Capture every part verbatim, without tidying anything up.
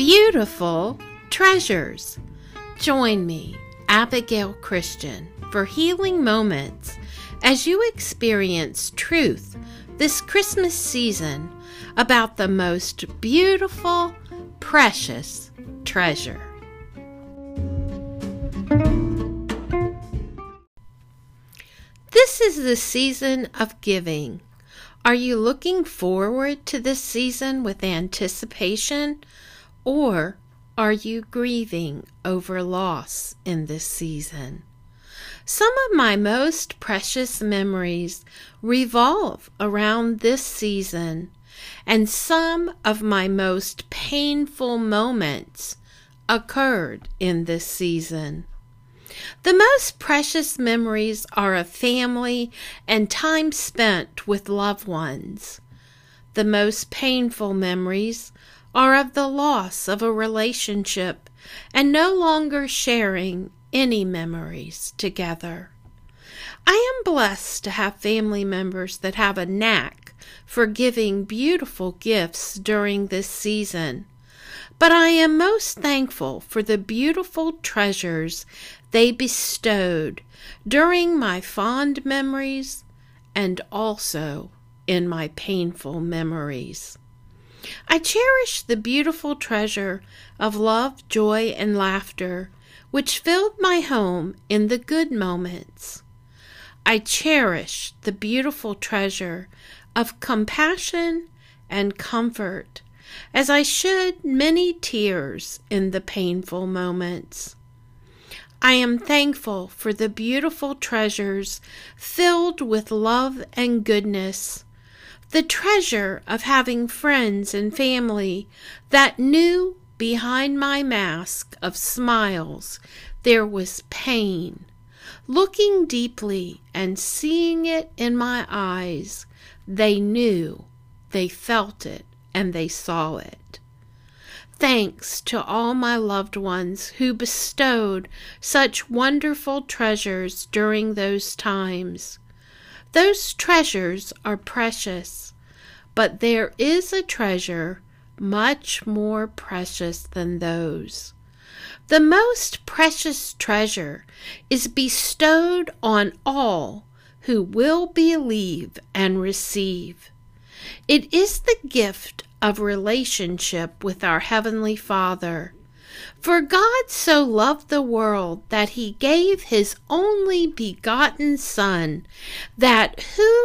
Beautiful treasures. Join me, Abigail Christian, for healing moments as you experience truth this Christmas season about the most beautiful, precious treasure. This is the season of giving. Are you looking forward to this season with anticipation, or are you grieving over loss in this season? Some of my most precious memories revolve around this season, and some of my most painful moments occurred in this season. The most precious memories are of family and time spent with loved ones. The most painful memories are of the loss of a relationship and no longer sharing any memories together. I am blessed to have family members that have a knack for giving beautiful gifts during this season, but I am most thankful for the beautiful treasures they bestowed during my fond memories and also in my painful memories. I cherish the beautiful treasure of love, joy, and laughter which filled my home in the good moments. I cherish the beautiful treasure of compassion and comfort as I shed many tears in the painful moments. I am thankful for the beautiful treasures filled with love and goodness, the treasure of having friends and family that knew behind my mask of smiles there was pain. Looking deeply and seeing it in my eyes, they knew, they felt it, and they saw it. Thanks to all my loved ones who bestowed such wonderful treasures during those times. Those treasures are precious, but there is a treasure much more precious than those. The most precious treasure is bestowed on all who will believe and receive. It is the gift of relationship with our Heavenly Father. For God so loved the world that he gave his only begotten Son, that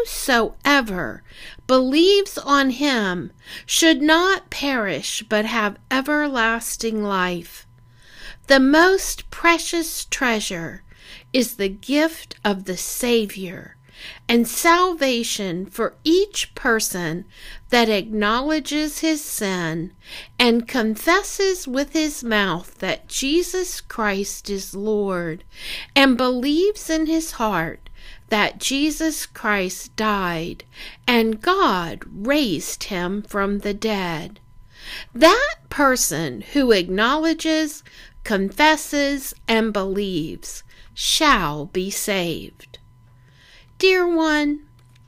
whosoever believes on him should not perish but have everlasting life. The most precious treasure is the gift of the Savior and salvation for each person that acknowledges his sin and confesses with his mouth that Jesus Christ is Lord and believes in his heart that Jesus Christ died and God raised him from the dead. That person who acknowledges, confesses, and believes shall be saved. Dear one,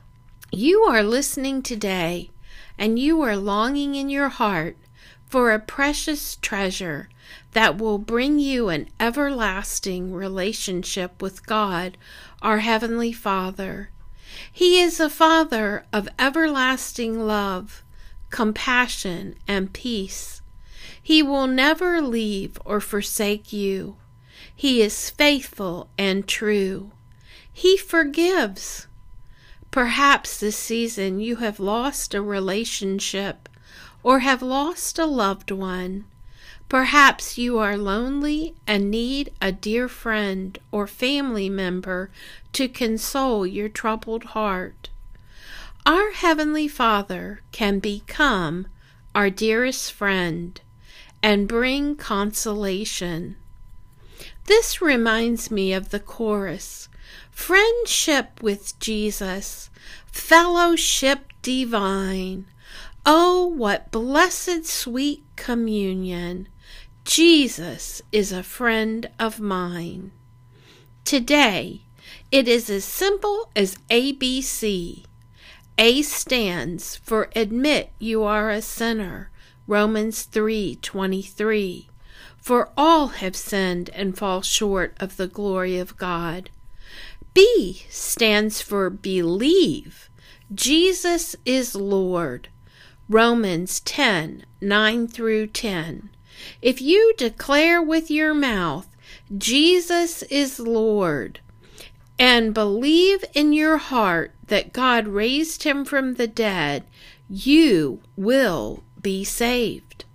you are listening today, and you are longing in your heart for a precious treasure that will bring you an everlasting relationship with God, our Heavenly Father. He is a Father of everlasting love, compassion, and peace. He will never leave or forsake you. He is faithful and true. He forgives. Perhaps this season you have lost a relationship or have lost a loved one. Perhaps you are lonely and need a dear friend or family member to console your troubled heart. Our Heavenly Father can become our dearest friend and bring consolation. This reminds me of the chorus, friendship with Jesus, fellowship divine. Oh, what blessed sweet communion. Jesus is a friend of mine. Today, it is as simple as A B C. A stands for admit you are a sinner Romans three twenty-three. For all have sinned and fall short of the glory of God. B stands for believe. Jesus is Lord. Romans ten nine through ten. If you declare with your mouth, Jesus is Lord, and believe in your heart that God raised him from the dead, you will be saved.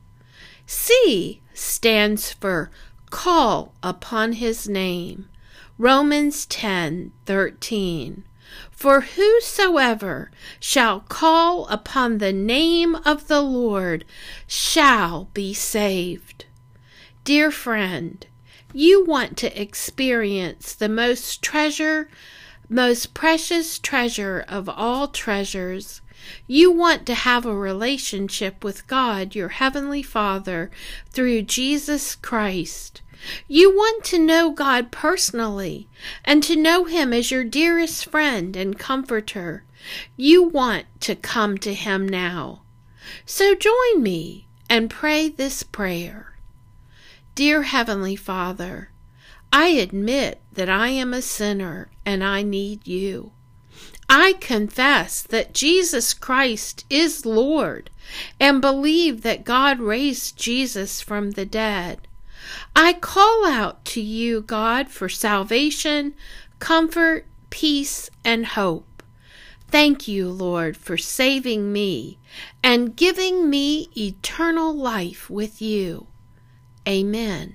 C stands for call upon his name. Romans ten thirteen. For whosoever shall call upon the name of the Lord shall be saved. Dear friend, you want to experience the most treasure, most precious treasure of all treasures. You want to have a relationship with God, your Heavenly Father, through Jesus Christ. You want to know God personally and to know him as your dearest friend and comforter. You want to come to him now. So join me and pray this prayer. Dear Heavenly Father, I admit that I am a sinner and I need you. I confess that Jesus Christ is Lord and believe that God raised Jesus from the dead. I call out to you, God, for salvation, comfort, peace, and hope. Thank you, Lord, for saving me and giving me eternal life with you. Amen.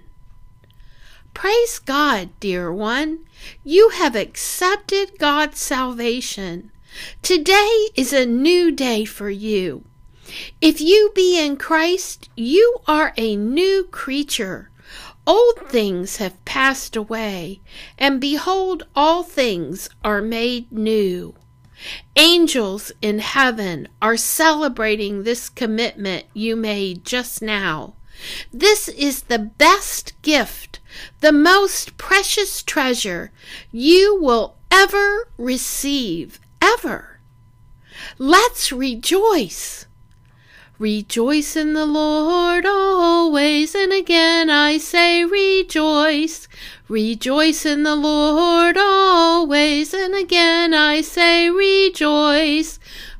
Praise God, dear one. You have accepted God's salvation. Today is a new day for you. If you be in Christ, you are a new creature. Old things have passed away, and behold, all things are made new. Angels in heaven are celebrating this commitment you made just now. This is the best gift, the most precious treasure you will ever receive, ever. Let's rejoice. Rejoice in the Lord always, and again I say rejoice. Rejoice in the Lord always, and again I say rejoice.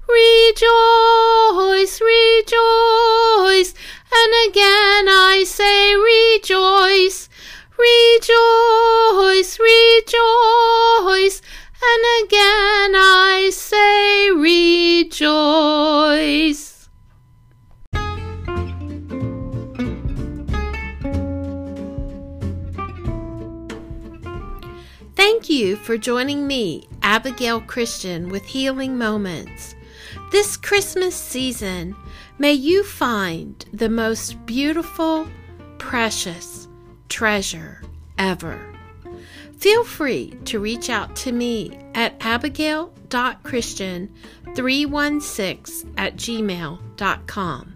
Rejoice, rejoice, and again I say rejoice. Rejoice, rejoice, and again I say rejoice. Thank you for joining me, Abigail Christian, with Healing Moments. This Christmas season, may you find the most beautiful, precious treasure ever. Feel free to reach out to me at abigail dot christian three one six at gmail dot com.